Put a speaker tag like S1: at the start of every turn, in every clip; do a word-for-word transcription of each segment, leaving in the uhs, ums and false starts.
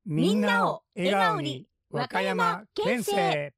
S1: みんなを笑顔に和歌山県政。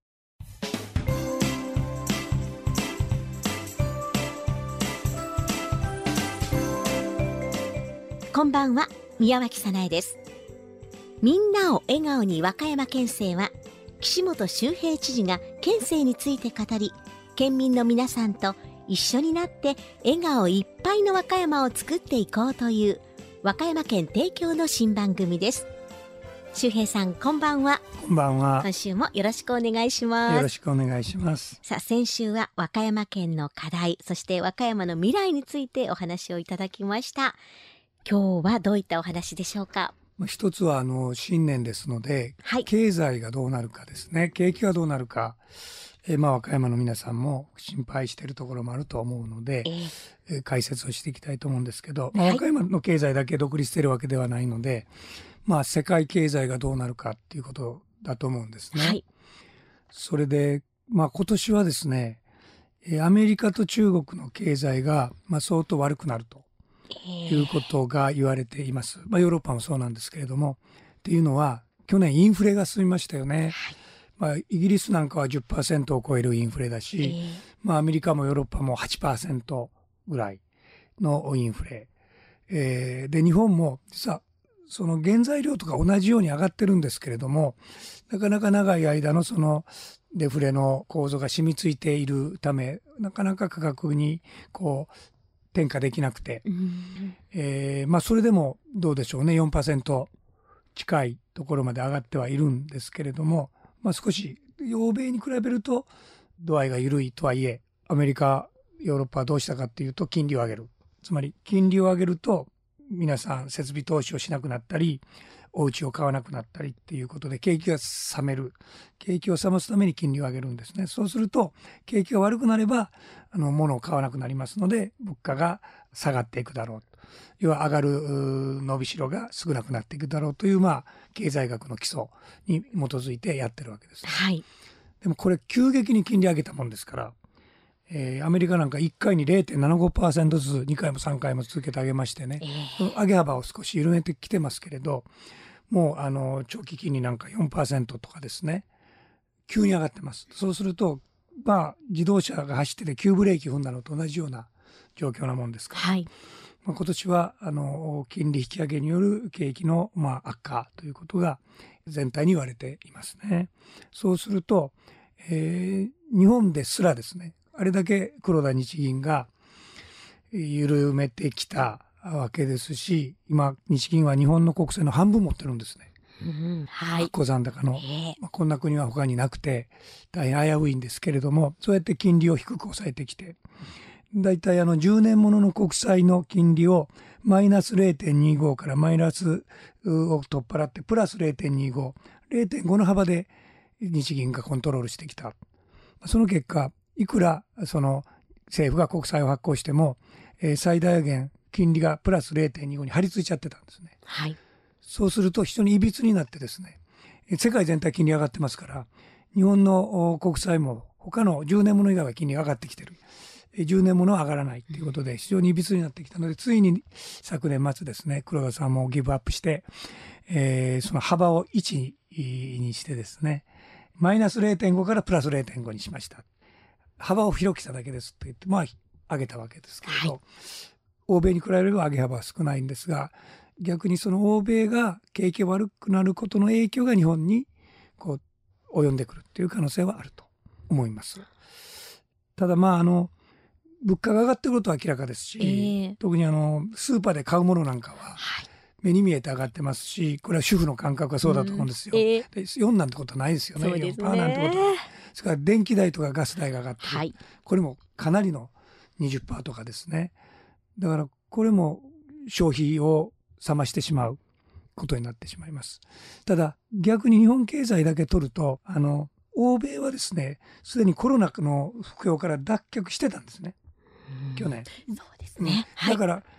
S2: こんばんは、宮脇早苗です。みんなを笑顔に和歌山県政は、岸本周平知事が県政について語り、県民の皆さんと一緒になって笑顔いっぱいの和歌山を作っていこうという和歌山県提供の新番組です。周平さん、こんばんは。
S1: こんばんは。
S2: 今週もよろしくお願いします。
S1: よろしくお願いします。
S2: さあ、先週は和歌山県の課題、そして和歌山の未来についてお話をいただきました。今日はどういったお話でしょうか。
S1: 一つはあの新年ですので、
S2: はい、
S1: 経済がどうなるかですね。景気がどうなるか、えー、まあ和歌山の皆さんも心配しているところもあると思うので、えーえー、解説をしていきたいと思うんですけど、まあ、和歌山の経済だけ独立しているわけではないので、まあ世界経済がどうなるかっていうことだと思うんですね。はい、それで、まあ今年はですね、アメリカと中国の経済がまあ相当悪くなるということが言われています。まあヨーロッパもそうなんですけれども、っていうのは去年インフレが進みましたよね。はい、まあイギリスなんかは じゅっパーセント を超えるインフレだし、まあアメリカもヨーロッパも はちパーセント ぐらいのインフレ。えー、で日本も実はその原材料とか同じように上がってるんですけれども、なかなか長い間のそのデフレの構造が染みついているため、なかなか価格にこう転嫁できなくて、うんえーまあ、それでもどうでしょうね、 よんパーセント 近いところまで上がってはいるんですけれども、まあ、少し欧米に比べると度合いが緩いとはいえ、アメリカヨーロッパはどうしたかっていうと金利を上げる。つまり金利を上げると皆さん設備投資をしなくなったり、お家を買わなくなったりっていうことで景気が冷める。景気を冷ますために金利を上げるんですね。そうすると景気が悪くなればあの物を買わなくなりますので、物価が下がっていくだろうと。要は上がる伸びしろが少なくなっていくだろうという、まあ経済学の基礎に基づいてやってるわけです、ね。
S2: はい。
S1: でもこれ急激に金利上げたもんですから。えー、アメリカなんかいっかいに れいてんななごパーセント ずつにかいもさんかいも続けて上げましてね、えー、上げ幅を少し緩めてきてますけれど、もうあの長期金利なんか よんパーセント とかですね、急に上がってます。そうするとまあ自動車が走ってて急ブレーキ踏んだのと同じような状況なもんですから、はいまあ、今年はあの金利引き上げによる景気のまあ悪化ということが全体に言われていますね。そうすると、えー、日本ですらですね、あれだけ黒田日銀が緩めてきたわけですし、今日銀は日本の国債の半分持ってるんですね。うんはい、発行残高の、えーまあ、こんな国は他になくて大変危ういんですけれども、そうやって金利を低く抑えてきて、だいたいあのじゅうねんものの国債の金利をマイナス れいてんにご からマイナスを取っ払ってプラス れいてんにご、れいてんご の幅で日銀がコントロールしてきた。その結果、いくらその政府が国債を発行しても、えー、最大限金利がプラス れいてんにご に張り付いちゃってたんですね。はい、そうすると非常にいびつになってですね、世界全体金利上がってますから、日本の国債も他のじゅうねんもの以外は金利が上がってきてる。じゅうねんものは上がらないということで非常にいびつになってきたので、ついに昨年末ですね、黒田さんもギブアップして、えー、その幅をいちにしてですね、マイナス れいてんご からプラス れいてんご にしました。幅を広くしただけですと言って、まあ上げたわけですけれど、はい、欧米に比べれば上げ幅は少ないんですが、逆にその欧米が景気が悪くなることの影響が日本にこう及んでくるっていう可能性はあると思います。ただまああの物価が上がってくることは明らかですし、えー、特にあのスーパーで買うものなんかは目に見えて上がってますし、これは主婦の感覚がそうだと思うんですよ。うんえー、でよんなんてことはないですよね。
S2: そうですね。
S1: よんパーセントなんてことは。それから電気代とかガス代が上がってる、はい、これもかなりの にじゅっパーセント とかですね。だからこれも消費を冷ましてしまうことになってしまいます。ただ逆に日本経済だけ取ると、あの欧米はですね、すでにコロナの不況から脱却してたんですね、去年。
S2: そうですね、
S1: うん、だから、はい、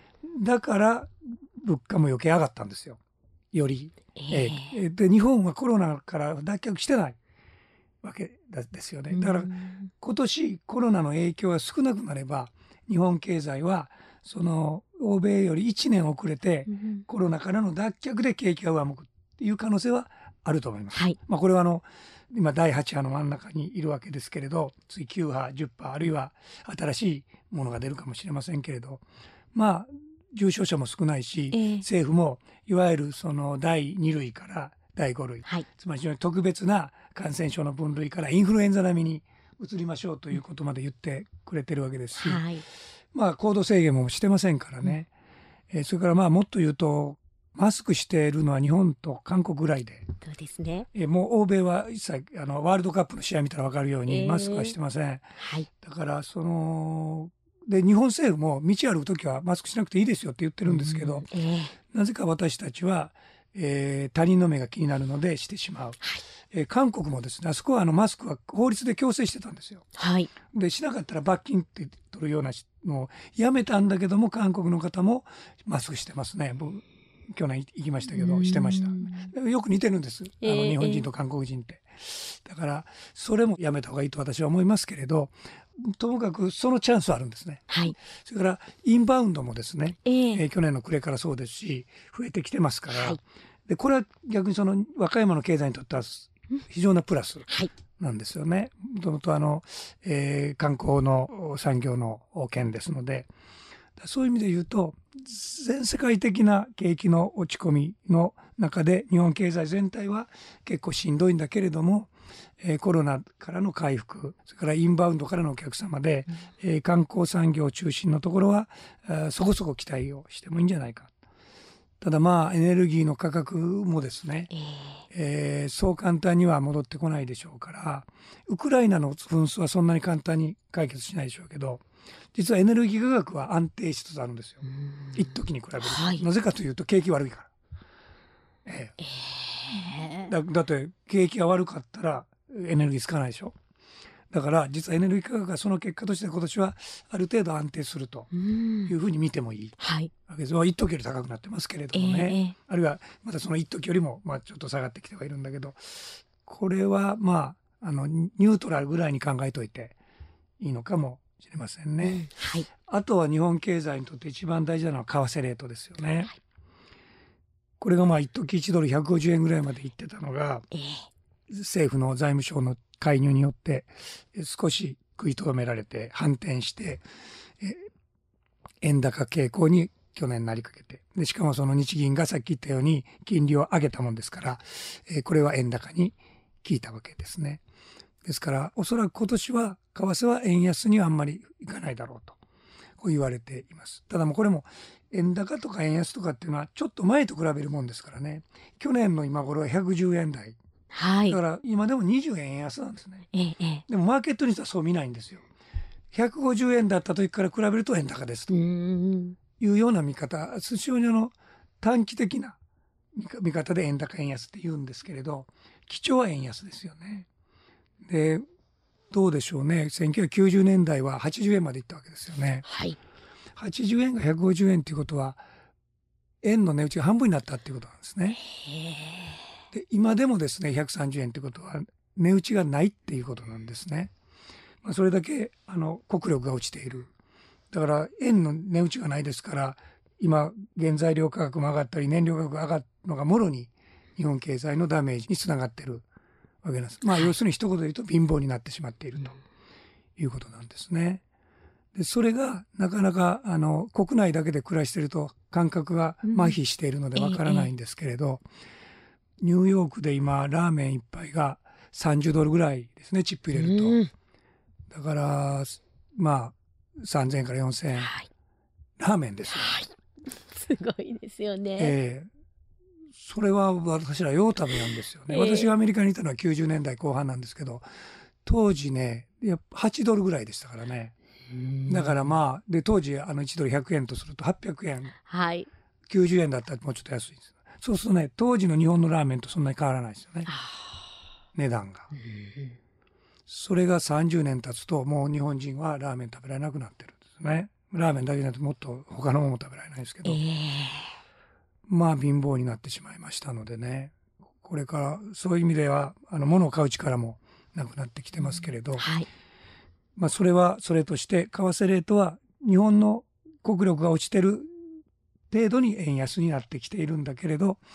S1: だから物価も余計上がったんですよ、より、えー、で日本はコロナから脱却してないわけですよね。だから今年コロナの影響が少なくなれば、日本経済はその欧米よりいちねん遅れてコロナからの脱却で景気が上向くっっていう可能性はあると思います。
S2: はい。
S1: まあ、これはあの今だいはち波の真ん中にいるわけですけれど、次きゅう波じゅっ波あるいは新しいものが出るかもしれませんけれど、まあ重症者も少ないし、
S2: えー
S1: 政府もいわゆるそのだいに類からだいご類、
S2: はい。
S1: つまり非常に特別な感染症の分類からインフルエンザ並みに移りましょうということまで言ってくれてるわけですし、
S2: はい。
S1: まあ行動制限もしてませんからね、えーそれからまあもっと言うとマスクしているのは日本と韓国ぐらいで、
S2: そうですね。
S1: えーもう欧米は一切あのワールドカップの試合見たら分かるよう
S2: えー
S1: にマスクはしてません。
S2: はい。
S1: だからそので日本政府も道歩くときはマスクしなくていいですよって言ってるんですけど、
S2: うんえー
S1: なぜか私たちは、えー他人の目が気になるのでしてしまう、えー韓国もですね、あそこはあのマスクは法律で強制してたんですよ。
S2: はい。
S1: でしなかったら罰金って取るようなのをやめたんだけども、韓国の方もマスクしてますね。僕去年行きましたけどしてました。よく似てるんです、あの
S2: えー
S1: 日本人と韓国人って。だからそれもやめた方がいいと私は思いますけれど、ともかくそのチャンスはあるんですね。
S2: はい。
S1: それからインバウンドもですね、
S2: えー
S1: えー去年の暮れからそうですし増えてきてますから、
S2: はい
S1: でこれは逆にその和歌山の経済にとっては非常なプラス
S2: はい。
S1: なんですよね。もともとあの、えー観光の産業の県ですので、そういう意味で言うと全世界的な景気の落ち込みの中で日本経済全体は結構しんどいんだけれども、えーコロナからの回復、それからインバウンドからのお客様で、えー観光産業中心のところはあーそこそこ期待をしてもいいんじゃないか。ただまあエネルギーの価格もですね、
S2: えー
S1: えーそう簡単には戻ってこないでしょうから、ウクライナの紛争はそんなに簡単に解決しないでしょうけど、実はエネルギー価格は安定しつつあるんですよ、一時に比べると、
S2: はい
S1: なぜかというと景気悪いから、え
S2: えー
S1: ーだだって景気が悪かったらエネルギーつかないでしょ。だから実はエネルギー価格がその結果として今年はある程度安定すると
S2: うん
S1: いうふうに見てもいい
S2: はい。
S1: わけです。まあ一時より高くなってますけれど
S2: え
S1: もね、
S2: ー
S1: あるいはまたその一時よりもまあちょっと下がってきてはいるんだけど、これはまああのニュートラルぐらいに考えといていいのかもしれませんね。
S2: はい。
S1: あとは日本経済にとって一番大事なのは為替レートですよね。これがまあ一時いちドルひゃくごじゅうえんぐらいまでいってたのが、
S2: えー
S1: 政府の財務省の介入によってえ少し食いとどめられて反転してえ円高傾向に去年なりかけて、でしかもその日銀がさっき言ったように金利を上げたもんですから、えこれは円高に効いたわけですね。ですからおそらく今年は為替は円安にはあんまりいかないだろうとこう言われています。ただもうこれも円高とか円安とかっていうのはちょっと前と比べるもんですからね。去年の今頃はひゃくじゅうえん台
S2: はい
S1: だ。から今でもにじゅうえん円安なんですね。
S2: えーえ
S1: でもマーケットにしてはそう見ないんですよ。ひゃくごじゅうえんだった時から比べると円高ですと
S2: ーうん
S1: いうような見方、非常にあの短期的な見か見方で円高円安って言うんですけれど、基調は円安ですよね。でどうでしょうね、せんきゅうひゃくきゅうじゅうねんだいははちじゅうえんまでいったわけですよね。
S2: はい。
S1: はちじゅうえんがひゃくごじゅうえんということは円の値打ちが半分になったっていうことなんですね。
S2: え
S1: で今でもですねひゃくさんじゅうえんってことは値打ちがないっていうことなんですね。まあ、それだけあの国力が落ちている。だから円の値打ちがないですから、今原材料価格も上がったり燃料価格が上がるのがもろに日本経済のダメージにつながっているわけなんです。まあ要するに一言で言うと貧乏になってしまっているということなんですね。でそれがなかなかあの国内だけで暮らしていると感覚が麻痺しているのでわからないんですけれど、ニューヨークで今ラーメン一杯がさんじゅうドルぐらいですね、チップ入れると。
S2: うん
S1: だからまあさんぜんえんからよんせんえん、
S2: はい。
S1: ラーメンですよ。
S2: はい。すごいですよね。
S1: ええそれは私らよう食べなんですよね。
S2: ええ
S1: 私がアメリカにいたのはきゅうじゅうねんだいこう半なんですけど、当時ねやっぱはちドルぐらいでしたからね。だからまあで当時あのいちドルひゃくえんとするとはっぴゃくえん、
S2: はい。
S1: きゅうじゅうえんだったらもうちょっと安いです。そうするとね当時の日本のラーメンとそんなに変わらないですよね、
S2: あ
S1: 値段が。
S2: ーうん
S1: それがさんじゅうねん経つともう日本人はラーメン食べられなくなってるんですね。ラーメンだけじゃなくてもっと他のものも食べられないですけど、
S2: ええ
S1: まあ貧乏になってしまいましたのでね、これからそういう意味ではあの物を買う力もなくなってきてますけれど、
S2: はい。
S1: まあそれはそれとして為替レートは日本の国力が落ちてる程度に円安になってきているんだけれど、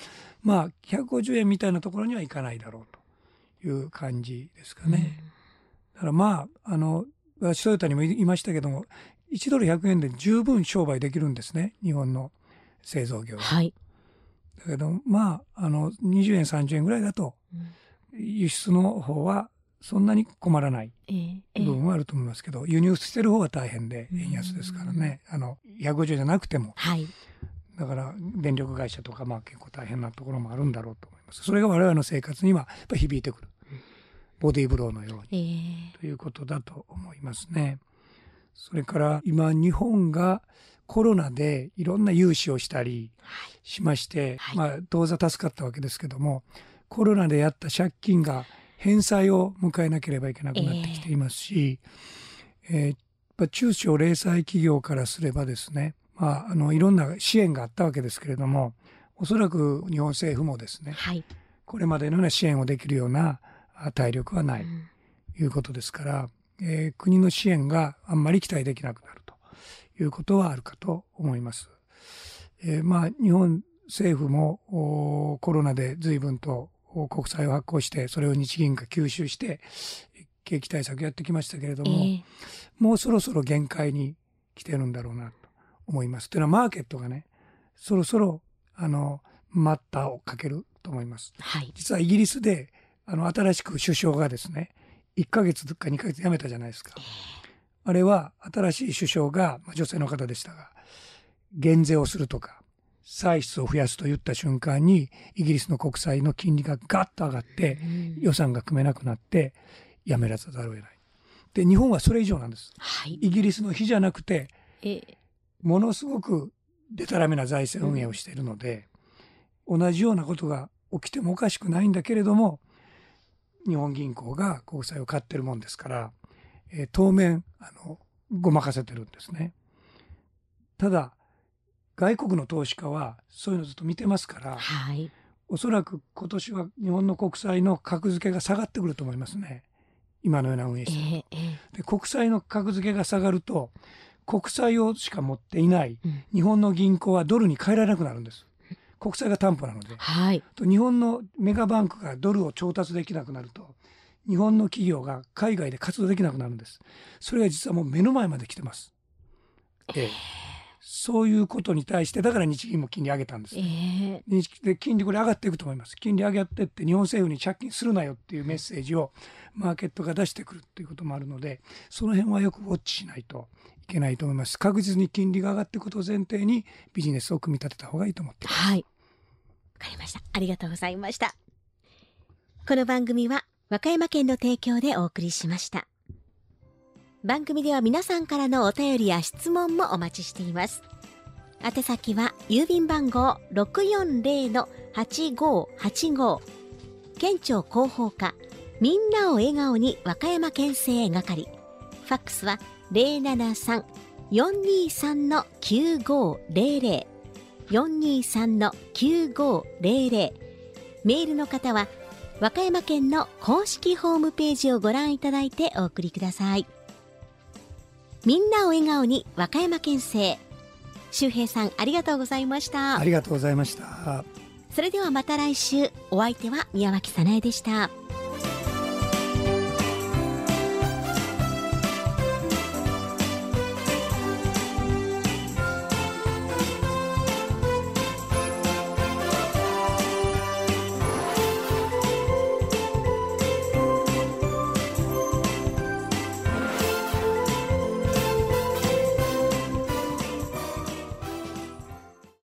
S1: まあひゃくごじゅうえんみたいなところにはいかないだろうという感じですかね。だからまああの私トヨタにも言いましたけども、いちドルひゃくえんで十分商売できるんですね、日本の製造業は。
S2: はい、
S1: だけどまああのにじゅうえんさんじゅうえんぐらいだと、うん、輸出の方はそんなに困らない部分はあると思いますけど、えーえー、輸入してる方は大変で円安ですからね、あのひゃくごじゅうえんじゃなくても、はい、だから電力会社とかまあ結構大変なところもあるんだろうと思います。それが我々の生活にはやっぱり響いてくる、ボディーブローのように、えー、ということだと思いますね。それから今日本がコロナでいろんな融資をしたりしまして、はい、まあ当座助かったわけですけども、コロナでやった借金が返済を迎えなければいけなくなってきていますし、えーえー、やっぱ中小零細企業からすればですね、まあ、あのいろんな支援があったわけですけれども、おそらく日本政府もですね、はい、これまでのような支援をできるような体力はないということですから、うんえー、国の支援があんまり期待できなくなるということはあるかと思います。えー、まあ日本政府もコロナで随分と国債を発行して、それを日銀が吸収して景気対策やってきましたけれども、えー、もうそろそろ限界に来てるんだろうなと思います。というのはマーケットがね、そろそろあの待ったをかけると思います。はい、実はイギリスであの新しく首相がですね、いっかげつかにかげつ辞めたじゃないですか。えー、あれは新しい首相が、まあ、女性の方でしたが、減税をするとか歳出を増やすと言った瞬間にイギリスの国債の金利がガッと上がって予算が組めなくなってやめらざるを得ない。で日本はそれ以上なんです。はい、イギリスの比じゃなくてものすごくデタラメな財政運営をしているので、うん、同じようなことが起きてもおかしくないんだけれども、日本銀行が国債を買ってるもんですから、えー、当面あのごまかせてるんですね。ただ外国の投資家はそういうのずっと見てますから、はい、おそらく今年は日本の国債の格付けが下がってくると思いますね、今のような運営してると、えーえー、で国債の格付けが下がると国債をしか持っていない日本の銀行はドルに変えられなくなるんです。国債が担保なので、はい、と日本のメガバンクがドルを調達できなくなると日本の企業が海外で活動できなくなるんです。それが実はもう目の前まで来てます。えーそういうことに対して、だから日銀も金利上げたんです、ね。えー、で金利これ上がっていくと思います。金利上げてって日本政府に借金するなよっていうメッセージをマーケットが出してくるということもあるので、その辺はよくウォッチしないといけないと思います。確実に金利が上がっていくことを前提にビジネスを組み立てた方がいいと思っています。はい、
S2: わかりました。ありがとうございました。この番組は和歌山県の提供でお送りしました。番組では皆さんからのお便りや質問もお待ちしています。宛先は郵便番号 ろくよんぜろのはちごはちご 県庁広報課みんなを笑顔に和歌山県政係、ファックスは ゼロななさん よんにさん きゅうごゼロゼロ よんにさん きゅうごゼロゼロ、メールの方は和歌山県の公式ホームページをご覧いただいてお送りください。みんなを笑顔に和歌山県政、周平さんありがとうございました。
S1: ありがとうございました。
S2: それではまた来週。お相手は宮脇早苗でした。